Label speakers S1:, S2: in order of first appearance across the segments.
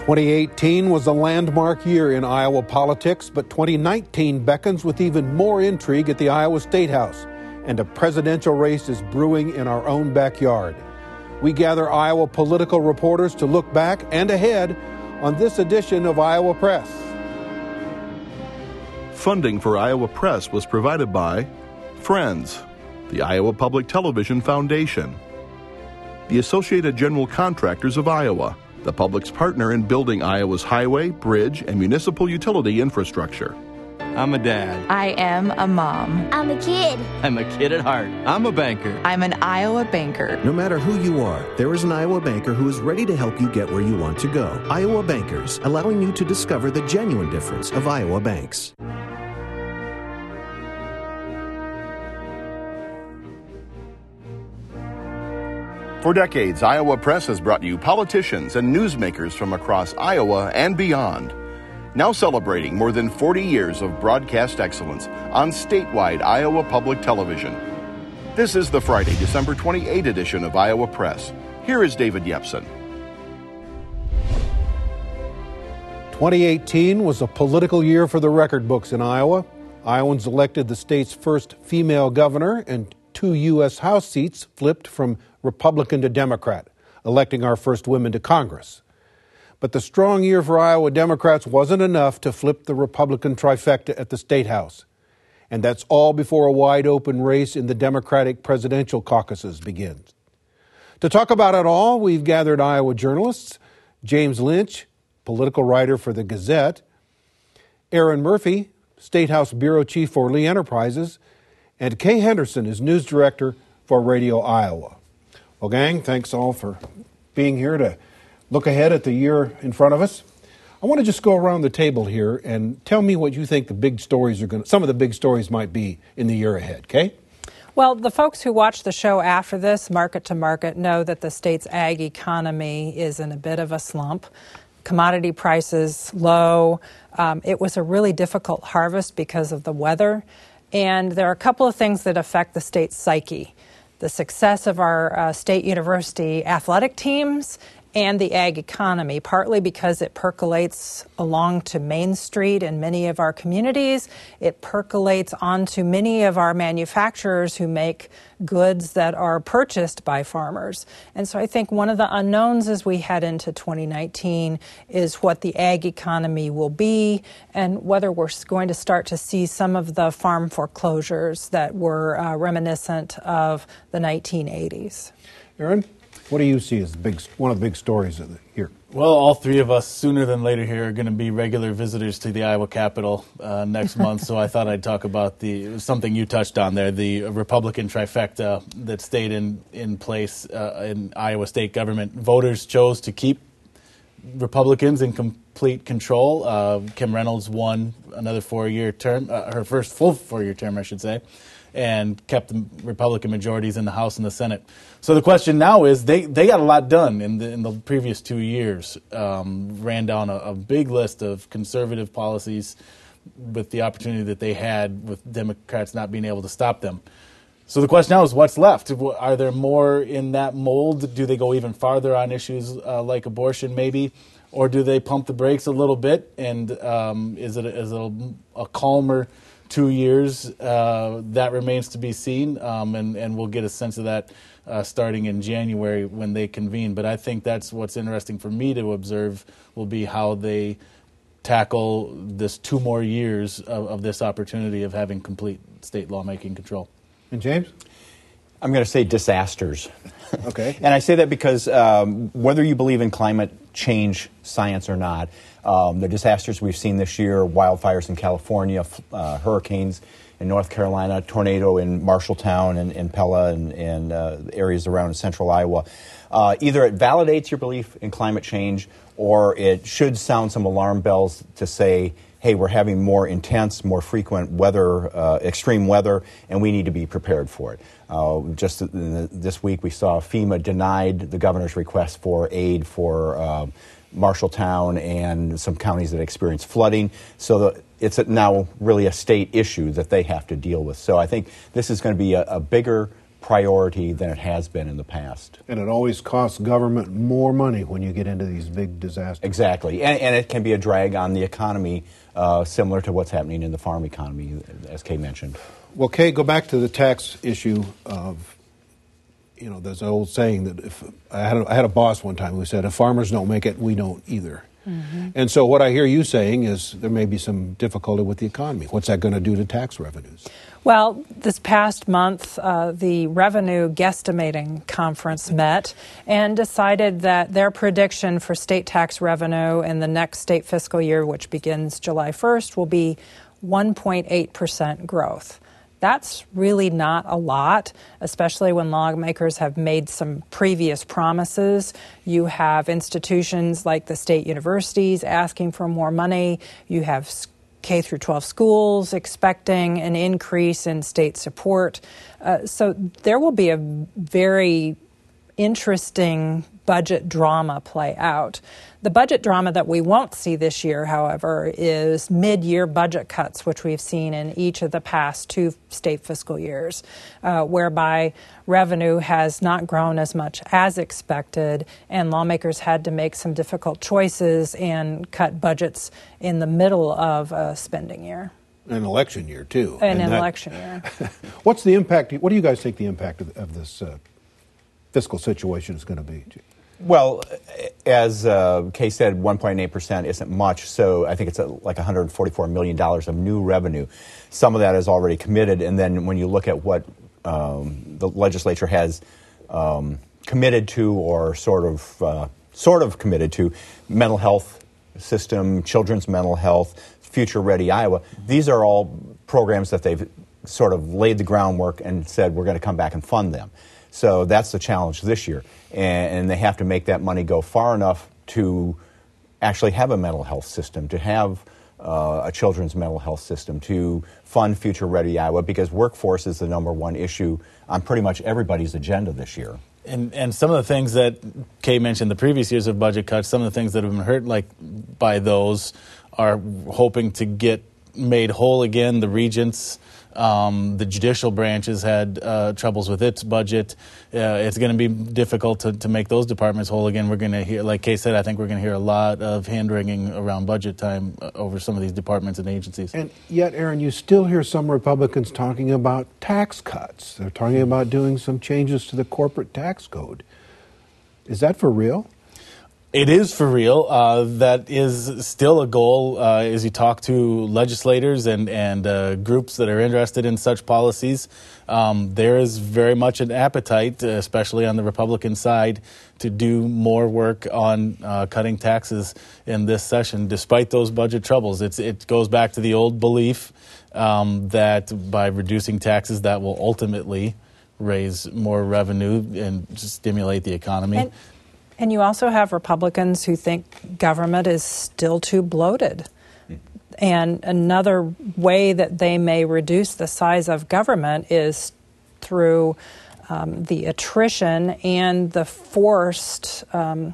S1: 2018 was a landmark year in Iowa politics, but 2019 beckons with even more intrigue at the Iowa State House, and a presidential race is brewing in our own backyard. We gather Iowa political reporters to look back and ahead on this edition of Iowa Press.
S2: Funding for Iowa Press was provided by Friends, the Iowa Public Television Foundation, the Associated General Contractors of Iowa, the public's partner in building Iowa's highway, bridge, and municipal utility infrastructure.
S3: I'm a dad.
S4: I am a mom.
S5: I'm a kid.
S3: I'm a kid at heart. I'm a banker.
S4: I'm an Iowa banker.
S6: No matter who you are, there is an Iowa banker who is ready to help you get where you want to go. Iowa Bankers, allowing you to discover the genuine difference of Iowa banks.
S2: For decades, Iowa Press has brought you politicians and newsmakers from across Iowa and beyond. Now celebrating more than 40 years of broadcast excellence on statewide Iowa Public Television. This is the Friday, December 28 edition of Iowa Press. Here is David Yepsen.
S1: 2018 was a political year for the record books in Iowa. Iowans elected the state's first female governor, and 2 U.S. House seats flipped from Republican to Democrat, electing our first women to Congress. But the strong year for Iowa Democrats wasn't enough to flip the Republican trifecta at the State House. And that's all before a wide-open race in the Democratic presidential caucuses begins. To talk about it all, we've gathered Iowa journalists: James Lynch, political writer for the Gazette; Aaron Murphy, State House Bureau Chief for Lee Enterprises; and Kay Henderson is News Director for Radio Iowa. Well, gang, thanks all for being here to look ahead at the year in front of us. I want to just go around the table here and tell me what you think the big stories some of the big stories might be in the year ahead. Kay?
S7: Well, the folks who watch the show after this, Market to Market, know that the state's ag economy is in a bit of a slump. Commodity prices low. It was a really difficult harvest because of the weather. And there are a couple of things that affect the state's psyche: the success of our state university athletic teams and the ag economy, partly because it percolates along to Main Street in many of our communities. It percolates onto many of our manufacturers who make goods that are purchased by farmers. And so I think one of the unknowns as we head into 2019 is what the ag economy will be and whether we're going to start to see some of the farm foreclosures that were reminiscent of the 1980s.
S1: Aaron? What do you see as one of the big stories of the year?
S8: Well, all three of us, sooner than later here, are going to be regular visitors to the Iowa Capitol next month. So I thought I'd talk about something you touched on there, the Republican trifecta that stayed in place in Iowa state government. Voters chose to keep Republicans in complete control. Kim Reynolds won another 4-year term, her first full 4-year term, I should say, and kept the Republican majorities in the House and the Senate. So the question now is, they got a lot done in the previous 2 years, ran down a big list of conservative policies with the opportunity that they had with Democrats not being able to stop them. So the question now is, what's left? Are there more in that mold? Do they go even farther on issues like abortion maybe? Or do they pump the brakes a little bit? And is it a calmer 2 years? That remains to be seen, and we'll get a sense of that starting in January when they convene. But I think that's what's interesting for me to observe will be how they tackle this 2 more years of this opportunity of having complete state lawmaking control.
S1: And James?
S9: I'm going to say disasters.
S1: Okay.
S9: And I say that because whether you believe in climate change science or not, the disasters we've seen this year, wildfires in California, hurricanes in North Carolina, tornado in Marshalltown and Pella and areas around central Iowa, either it validates your belief in climate change or it should sound some alarm bells to say, hey, we're having more intense, more frequent weather, extreme weather, and we need to be prepared for it. Just this week we saw FEMA denied the governor's request for aid for Marshalltown and some counties that experience flooding. So it's now really a state issue that they have to deal with. So I think this is going to be a bigger priority than it has been in the past.
S1: And it always costs government more money when you get into these big disasters.
S9: Exactly. And it can be a drag on the economy, similar to what's happening in the farm economy, as Kay mentioned.
S1: Well, Kay, go back to the tax issue of, there's an old saying that if I had a boss one time who said, if farmers don't make it, we don't either. Mm-hmm. And so what I hear you saying is there may be some difficulty with the economy. What's that going to do to tax revenues?
S7: Well, this past month, the Revenue Guesstimating Conference met and decided that their prediction for state tax revenue in the next state fiscal year, which begins July 1st, will be 1.8% growth. That's really not a lot, especially when lawmakers have made some previous promises. You have institutions like the state universities asking for more money. You have K through 12 schools expecting an increase in state support. So there will be a very interesting budget drama play out. The budget drama that we won't see this year, however, is mid-year budget cuts, which we've seen in each of the past 2 state fiscal years, whereby revenue has not grown as much as expected, and lawmakers had to make some difficult choices and cut budgets in the middle of a spending year.
S1: An election year, too.
S7: An election year.
S1: What's the impact? What do you guys think the impact of this fiscal situation is going to be?
S9: Well, as Kay said, 1.8% isn't much, so I think it's like $144 million of new revenue. Some of that is already committed, and then when you look at what the legislature has committed to, or sort of committed to, mental health system, children's mental health, Future Ready Iowa, these are all programs that they've sort of laid the groundwork and said we're going to come back and fund them. So that's the challenge this year. And they have to make that money go far enough to actually have a mental health system, to have a children's mental health system, to fund Future Ready Iowa, because workforce is the number one issue on pretty much everybody's agenda this year.
S8: And some of the things that Kay mentioned, the previous years of budget cuts, some of the things that have been hurt by those are hoping to get made whole again. The regents, the judicial branches had troubles with its budget. It's going to be difficult to make those departments whole again. We're going to hear, like Kay said, I think we're going to hear a lot of hand-wringing around budget time over some of these departments and agencies.
S1: And yet, Aaron, you still hear some Republicans talking about tax cuts. They're talking about doing some changes to the corporate tax code. Is that for real?
S8: It is for real. That is still a goal as you talk to legislators and groups that are interested in such policies. There is very much an appetite, especially on the Republican side, to do more work on cutting taxes in this session, despite those budget troubles. It goes back to the old belief that by reducing taxes, that will ultimately raise more revenue and stimulate the economy.
S7: And you also have Republicans who think government is still too bloated. And another way that they may reduce the size of government is through the attrition and the forced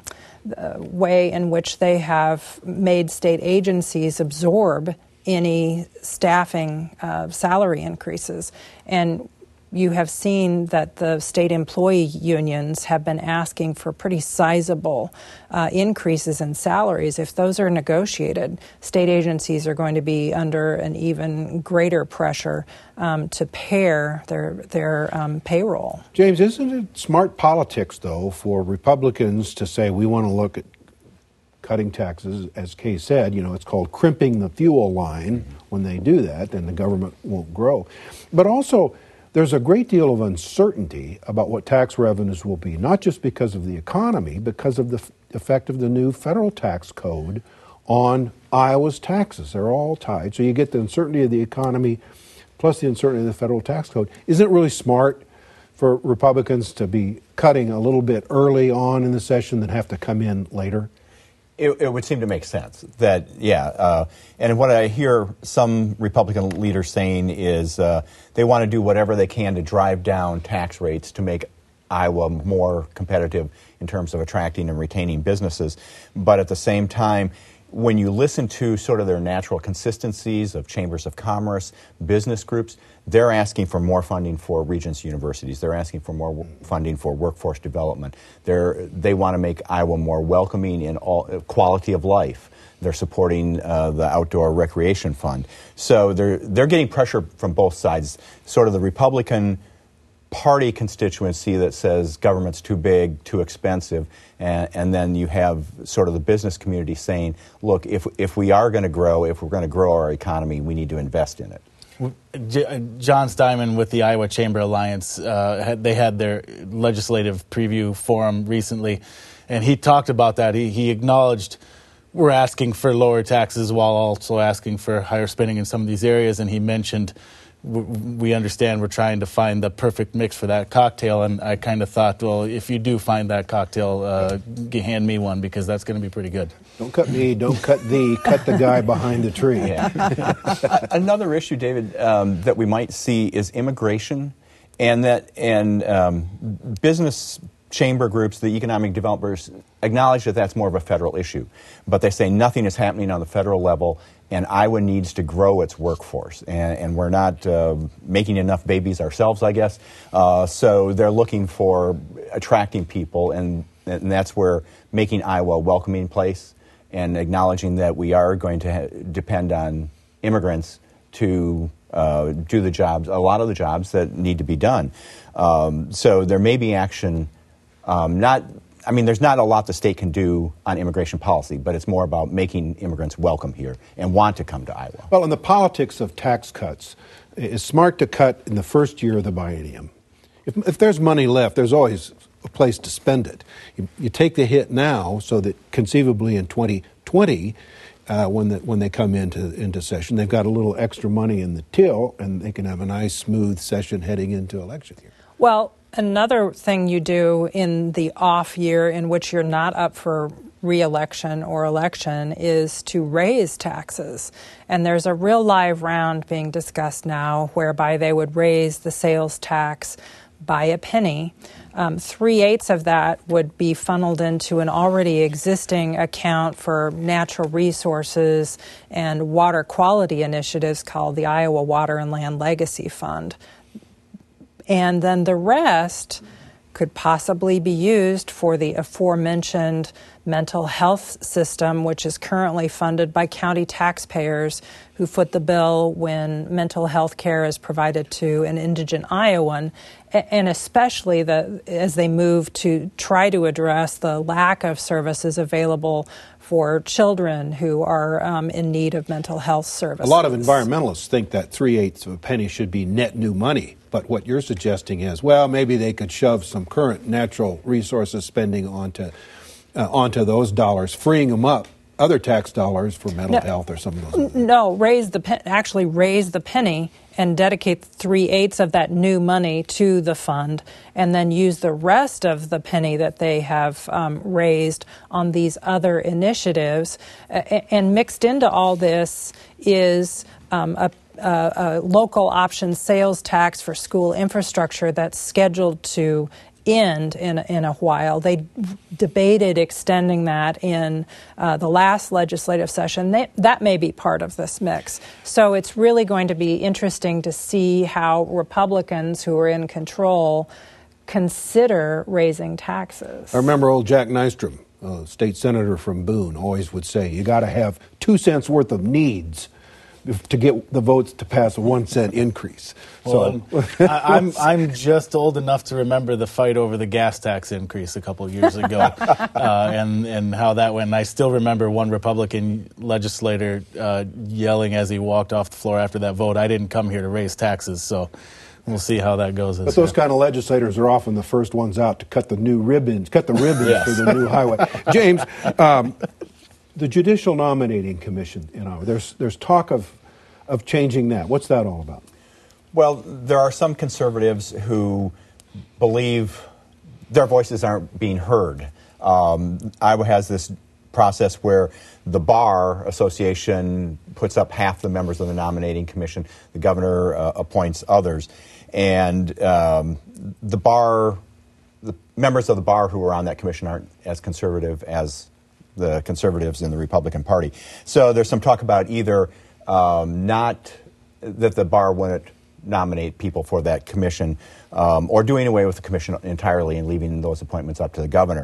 S7: way in which they have made state agencies absorb any staffing salary increases. And you have seen that the state employee unions have been asking for pretty sizable increases in salaries. If those are negotiated, state agencies are going to be under an even greater pressure to pair their payroll.
S1: James, isn't it smart politics, though, for Republicans to say we want to look at cutting taxes? As Kay said, it's called crimping the fuel line. When they do that, then the government won't grow. But also, there's a great deal of uncertainty about what tax revenues will be, not just because of the economy, because of the effect of the new federal tax code on Iowa's taxes. They're all tied. So you get the uncertainty of the economy plus the uncertainty of the federal tax code. Isn't it really smart for Republicans to be cutting a little bit early on in the session than have to come in later?
S9: It would seem to make sense that, and what I hear some Republican leaders saying is they want to do whatever they can to drive down tax rates to make Iowa more competitive in terms of attracting and retaining businesses. But at the same time, when you listen to sort of their natural consistencies of chambers of commerce, business groups, they're asking for more funding for Regents universities. They're asking for more funding for workforce development. They want to make Iowa more welcoming in all quality of life. They're supporting the Outdoor Recreation Fund. So they're getting pressure from both sides. Sort of the Republican Party constituency that says government's too big, too expensive, and then you have sort of the business community saying, look, if we are going to grow, if we're going to grow our economy, we need to invest in it.
S8: John Steinman with the Iowa Chamber Alliance, they had their legislative preview forum recently, and he talked about that. He acknowledged we're asking for lower taxes while also asking for higher spending in some of these areas, and he mentioned we understand we're trying to find the perfect mix for that cocktail, and I kind of thought, well, if you do find that cocktail, hand me one, because that's going to be pretty good.
S1: Don't cut me, don't cut thee, cut the guy behind the tree.
S9: Yeah. Another issue, David, that we might see is immigration, and business chamber groups, the economic developers, acknowledge that that's more of a federal issue, but they say nothing is happening on the federal level, and Iowa needs to grow its workforce, and we're not making enough babies ourselves, I guess. So they're looking for attracting people, and that's where making Iowa a welcoming place and acknowledging that we are going to depend on immigrants to do the jobs, a lot of the jobs that need to be done. So there may be action, there's not a lot the state can do on immigration policy, but it's more about making immigrants welcome here and want to come to Iowa.
S1: Well, in the politics of tax cuts, it's smart to cut in the first year of the biennium. If there's money left, there's always a place to spend it. You take the hit now so that conceivably in 2020, when they come into session, they've got a little extra money in the till, and they can have a nice, smooth session heading into election year.
S7: Well, another thing you do in the off year in which you're not up for re-election or election is to raise taxes. And there's a real live round being discussed now whereby they would raise the sales tax by a penny. 3/8 of that would be funneled into an already existing account for natural resources and water quality initiatives called the Iowa Water and Land Legacy Fund. And then the rest could possibly be used for the aforementioned mental health system, which is currently funded by county taxpayers who foot the bill when mental health care is provided to an indigent Iowan, and especially as they move to try to address the lack of services available for children who are in need of mental health services.
S1: A lot of environmentalists think that 3/8 of a penny should be net new money. But what you're suggesting is, well, maybe they could shove some current natural resources spending onto those dollars, freeing them up, other tax dollars for mental health or some of those.
S7: No, raise the penny and dedicate 3/8 of that new money to the fund, and then use the rest of the penny that they have raised on these other initiatives. And mixed into all this is a local option sales tax for school infrastructure that's scheduled to end in a while. They debated extending that in the last legislative session. That may be part of this mix. So it's really going to be interesting to see how Republicans who are in control consider raising taxes.
S1: I remember old Jack Nystrom, a state senator from Boone, always would say, you got to have 2 cents worth of needs to get the votes to pass a 1 cent increase.
S8: Well, so I'm just old enough to remember the fight over the gas tax increase a couple of years ago, and how that went. And I still remember one Republican legislator yelling as he walked off the floor after that vote, "I didn't come here to raise taxes." So we'll see how that goes.
S1: But those kind of legislators are often the first ones out to cut the ribbons yes. for the new highway. James, the Judicial Nominating Commission, there's talk of changing that. What's that all about?
S9: Well, there are some conservatives who believe their voices aren't being heard. Iowa has this process where the Bar Association puts up half the members of the nominating commission. The governor appoints others. And the members of the Bar who are on that commission aren't as conservative as the Conservatives and the Republican Party. So there's some talk about either not that the bar wouldn't nominate people for that commission, or doing away with the commission entirely and leaving those appointments up to the governor.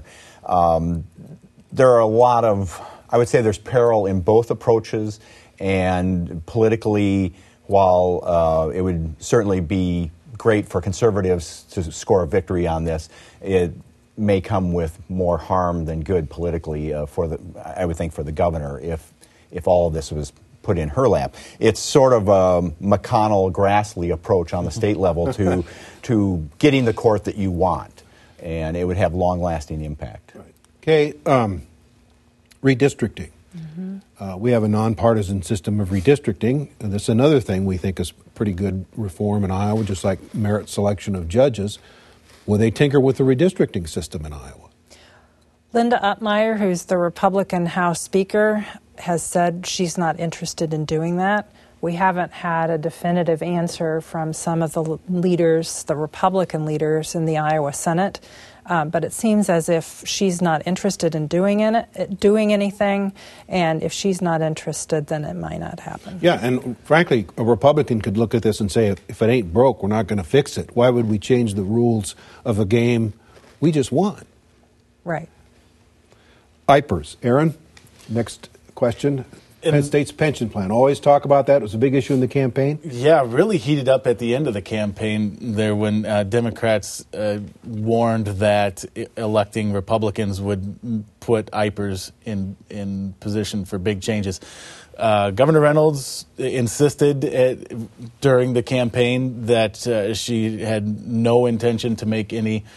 S9: There are a lot of, I would say there's peril in both approaches, and politically, while it would certainly be great for conservatives to score a victory on this, it may come with more harm than good politically I would think, for the governor if all of this was put in her lap. It's sort of a McConnell-Grassley approach on the state level to getting the court that you want, and it would have long-lasting impact.
S1: Right. Okay, redistricting. Mm-hmm. We have a nonpartisan system of redistricting, and that's another thing we think is pretty good reform in Iowa, just like merit selection of judges. Will they tinker with the redistricting system in Iowa?
S7: Linda Upmeyer, who's the Republican House Speaker, has said she's not interested in doing that. We haven't had a definitive answer from some of the leaders, the Republican leaders in the Iowa Senate, but it seems as if she's not interested in doing anything, and if she's not interested, then it might not happen.
S1: Yeah, and frankly, a Republican could look at this and say, if it ain't broke, we're not going to fix it. Why would we change the rules of a game we just won?
S7: Right.
S1: IPERS. Aaron, next question. Penn State's pension plan. Always talk about that. It was a big issue in the campaign.
S8: Yeah, really heated up at the end of the campaign there when Democrats warned that electing Republicans would put IPERS in position for big changes. Governor Reynolds insisted during the campaign that she had no intention to make any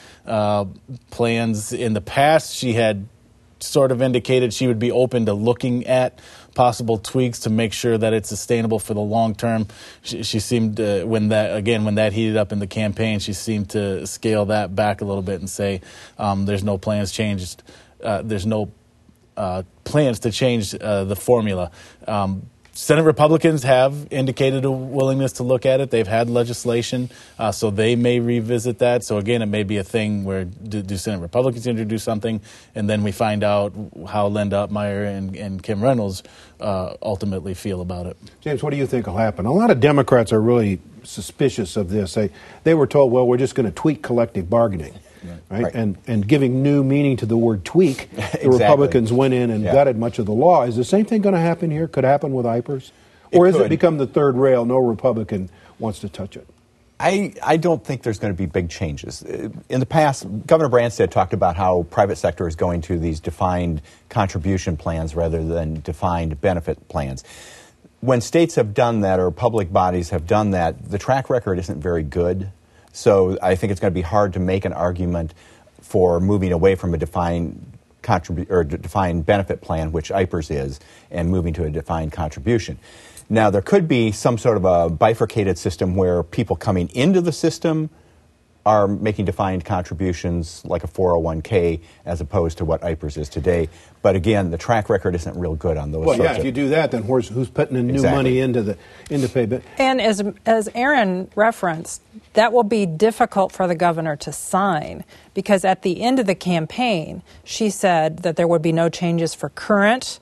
S8: plans. In the past, she had sort of indicated she would be open to looking at possible tweaks to make sure that it's sustainable for the long term. She seemed when that heated up in the campaign, she seemed to scale that back a little bit and say there's no plans changed. There's no plans to change the formula. Senate Republicans have indicated a willingness to look at it. They've had legislation, so they may revisit that. So again, it may be a thing where do Senate Republicans introduce something, and then we find out how Linda Upmeyer and Kim Reynolds ultimately feel about it.
S1: James, what do you think will happen? A lot of Democrats are really suspicious of this. They were told, well, we're just going to tweak collective bargaining. Right? And giving new meaning to the word tweak, the Republicans went in and gutted much of the law. Is the same thing going to happen here? Could happen with IPERS? Or has it become the third rail? No Republican wants to touch it.
S9: I don't think there's going to be big changes. In the past, Governor Branstad talked about how private sector is going to these defined contribution plans rather than defined benefit plans. When states have done that or public bodies have done that, the track record isn't very good. So I think it's going to be hard to make an argument for moving away from a defined defined benefit plan, which IPERS is, and moving to a defined contribution. Now, there could be some sort of a bifurcated system where people coming into the system are making defined contributions like a 401k as opposed to what IPERS is today. But again, the track record isn't real good on those.
S1: Well, yeah, if you do that, then who's putting in new money into pay?
S7: And as Aaron referenced, that will be difficult for the governor to sign because at the end of the campaign, she said that there would be no changes for current,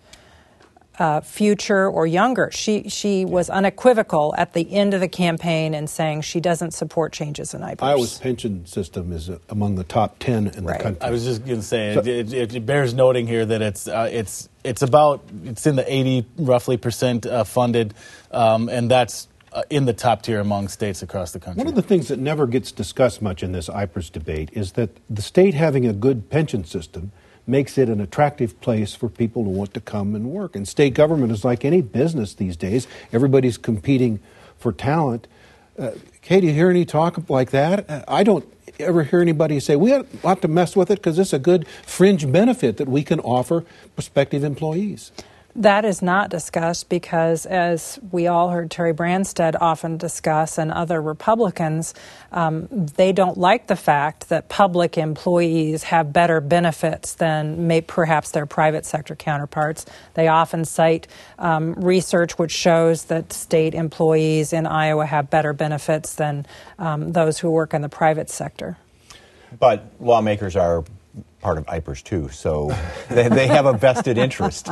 S7: future, or younger. She was unequivocal at the end of the campaign in saying she doesn't support changes in IPERS.
S1: Iowa's pension system is among the top 10 in the country.
S8: I was just going to say, it bears noting here that it's in the 80 roughly percent funded, and that's in the top tier among states across the country.
S1: One of the things that never gets discussed much in this IPERS debate is that the state having a good pension system makes it an attractive place for people to want to come and work. And state government is like any business these days. Everybody's competing for talent. Kay, do you hear any talk like that? I don't ever hear anybody say, we ought to mess with it because it's a good fringe benefit that we can offer prospective employees.
S7: That is not discussed because, as we all heard Terry Branstad often discuss and other Republicans, they don't like the fact that public employees have better benefits than perhaps their private sector counterparts. They often cite research which shows that state employees in Iowa have better benefits than those who work in the private sector.
S9: But lawmakers are part of IPERS too, so they have a vested interest.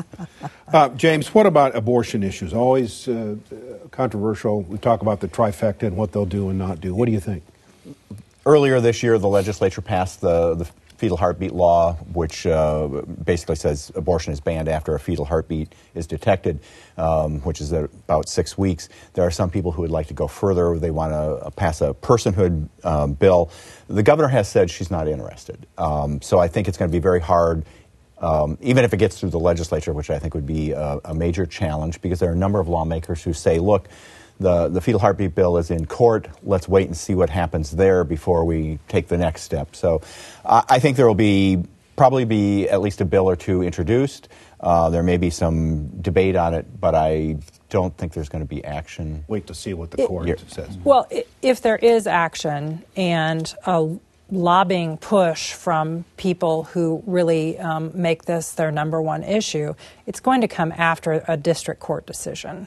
S1: James, what about abortion issues? Always controversial. We talk about the trifecta and what they'll do and not do. What do you think?
S9: Earlier this year, the legislature passed the fetal heartbeat law, which basically says abortion is banned after a fetal heartbeat is detected, which is at about 6 weeks. There are some people who would like to go further. They want to pass a personhood bill. The governor has said she's not interested. So I think it's going to be very hard, even if it gets through the legislature, which I think would be a major challenge, because there are a number of lawmakers who say, look, the fetal heartbeat bill is in court. Let's wait and see what happens there before we take the next step. So I think there will probably be at least a bill or two introduced. There may be some debate on it, but I don't think there's going to be action.
S1: Wait to see what the court says.
S7: Well, if there is action and a lobbying push from people who really make this their number one issue, it's going to come after a district court decision.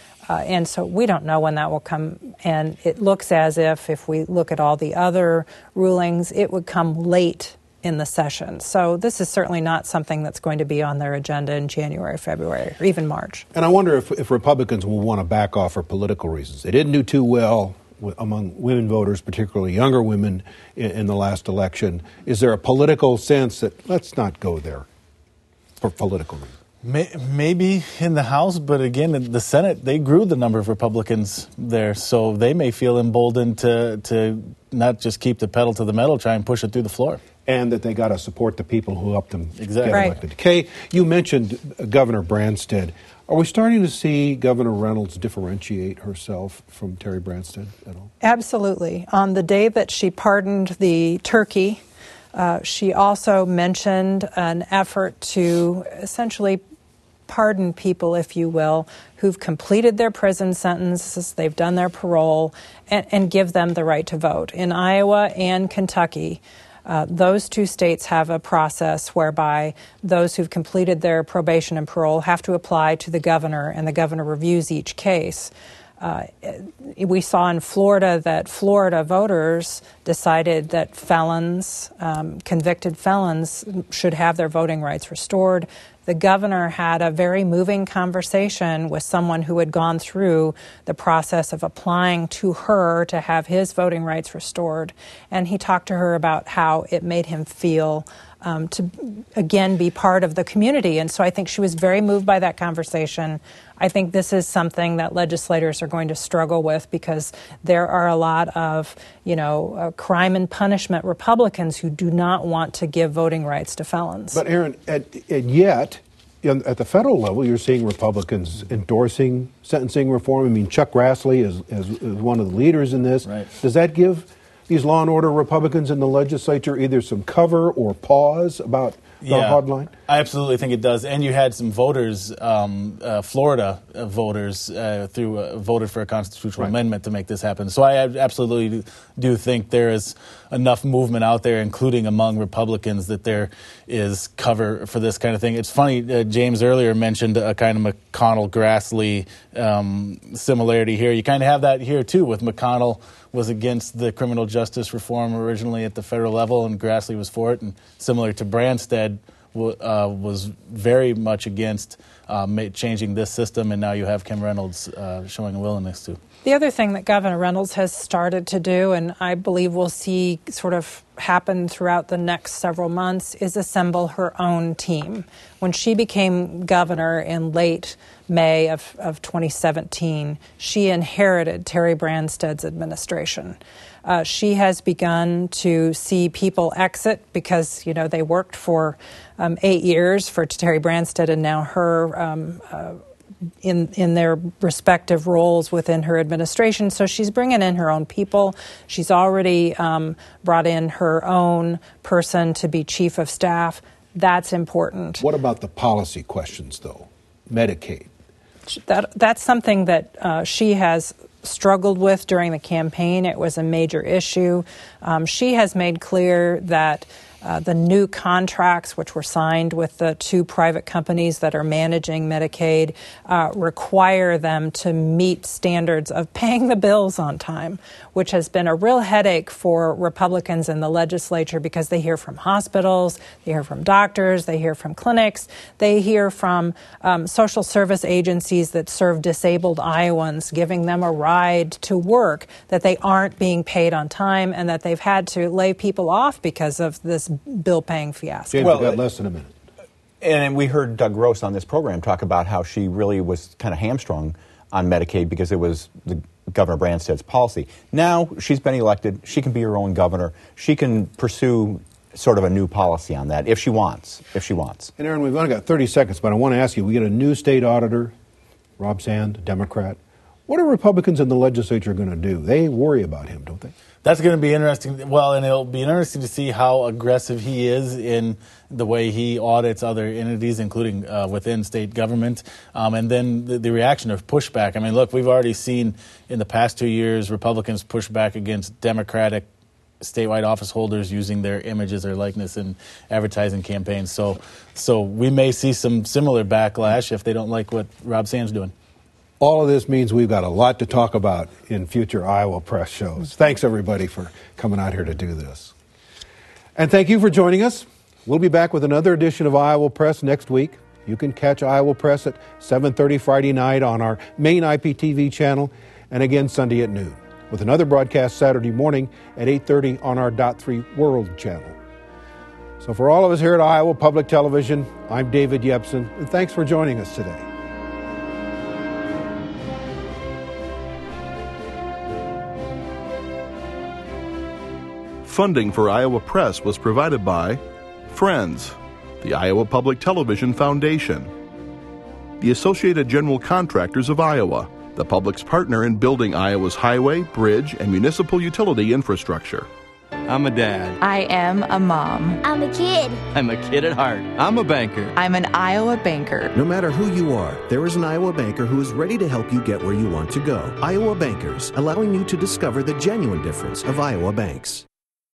S7: And so we don't know when that will come. And it looks as if we look at all the other rulings, it would come late in the session. So this is certainly not something that's going to be on their agenda in January, February, or even March.
S1: And I wonder if Republicans will want to back off for political reasons. They didn't do too well among women voters, particularly younger women, in the last election. Is there a political sense that let's not go there for political reasons?
S8: Maybe in the House, but again, in the Senate, they grew the number of Republicans there, so they may feel emboldened to not just keep the pedal to the metal, try and push it through the floor.
S1: And that they got to support the people who helped them get
S7: Right.
S1: elected. Kay, you mentioned Governor Branstad. Are we starting to see Governor Reynolds differentiate herself from Terry Branstad at all?
S7: Absolutely. On the day that she pardoned the turkey, she also mentioned an effort to essentially pardon people, if you will, who've completed their prison sentences, they've done their parole, and give them the right to vote. In Iowa and Kentucky, those two states have a process whereby those who've completed their probation and parole have to apply to the governor, and the governor reviews each case. We saw in Florida that Florida voters decided that felons, convicted felons, should have their voting rights restored. The governor had a very moving conversation with someone who had gone through the process of applying to her to have his voting rights restored. And he talked to her about how it made him feel to, again, be part of the community. And so I think she was very moved by that conversation. I think this is something that legislators are going to struggle with because there are a lot of, crime and punishment Republicans who do not want to give voting rights to felons.
S1: But, Aaron, and yet, at the federal level, you're seeing Republicans endorsing sentencing reform. I mean, Chuck Grassley is one of the leaders in this.
S8: Right.
S1: Does that give these law and order Republicans in the legislature either some cover or pause about the hardline?
S8: I absolutely think it does. And you had some voters, Florida voters, voted for a constitutional amendment to make this happen. So I absolutely do think there is enough movement out there, including among Republicans, that there is cover for this kind of thing. It's funny, James earlier mentioned a kind of McConnell-Grassley similarity here. You kind of have that here, too, with McConnell was against the criminal justice reform originally at the federal level, and Grassley was for it. And similar to Branstad, was very much against changing this system, and now you have Kim Reynolds showing a willingness to.
S7: The other thing that Governor Reynolds has started to do, and I believe we'll see sort of happen throughout the next several months, is assemble her own team. When she became governor in late May of 2017, she inherited Terry Branstad's administration. She has begun to see people exit because, they worked for 8 years for Terry Branstad and now her in their respective roles within her administration. So she's bringing in her own people. She's already brought in her own person to be chief of staff. That's important.
S1: What about the policy questions, though? Medicaid.
S7: That's something that she has struggled with during the campaign. It was a major issue. She has made clear that The new contracts, which were signed with the two private companies that are managing Medicaid, require them to meet standards of paying the bills on time, which has been a real headache for Republicans in the legislature because they hear from hospitals, they hear from doctors, they hear from clinics, they hear from social service agencies that serve disabled Iowans, giving them a ride to work, that they aren't being paid on time and that they've had to lay people off because of this bill-paying fiasco.
S1: James, we've got less than a minute.
S9: And we heard Doug Gross on this program talk about how she really was kind of hamstrung on Medicaid because it was Governor Branstad's policy. Now she's been elected. She can be her own governor. She can pursue sort of a new policy on that if she wants.
S1: And Aaron, we've only got 30 seconds, but I want to ask you, we get a new state auditor, Rob Sand, Democrat. What are Republicans in the legislature going to do? They worry about him, don't they?
S8: That's going to be interesting. Well, and it'll be interesting to see how aggressive he is in the way he audits other entities, including within state government, and then the reaction of pushback. I mean, look, we've already seen in the past 2 years Republicans push back against Democratic statewide office holders using their images or likeness in advertising campaigns. So we may see some similar backlash if they don't like what Rob Sand's doing.
S1: All of this means we've got a lot to talk about in future Iowa Press shows. Thanks, everybody, for coming out here to do this. And thank you for joining us. We'll be back with another edition of Iowa Press next week. You can catch Iowa Press at 7:30 Friday night on our main IPTV channel and again Sunday at noon, with another broadcast Saturday morning at 8:30 on our .3 World channel. So for all of us here at Iowa Public Television, I'm David Yepsen, and thanks for joining us today.
S2: Funding for Iowa Press was provided by Friends, the Iowa Public Television Foundation, the Associated General Contractors of Iowa, the public's partner in building Iowa's highway, bridge, and municipal utility infrastructure.
S3: I'm a dad.
S4: I am a mom.
S5: I'm a kid.
S3: I'm a kid at heart. I'm a banker.
S4: I'm an Iowa banker.
S6: No matter who you are, there is an Iowa banker who is ready to help you get where you want to go. Iowa Bankers, allowing you to discover the genuine difference of Iowa banks.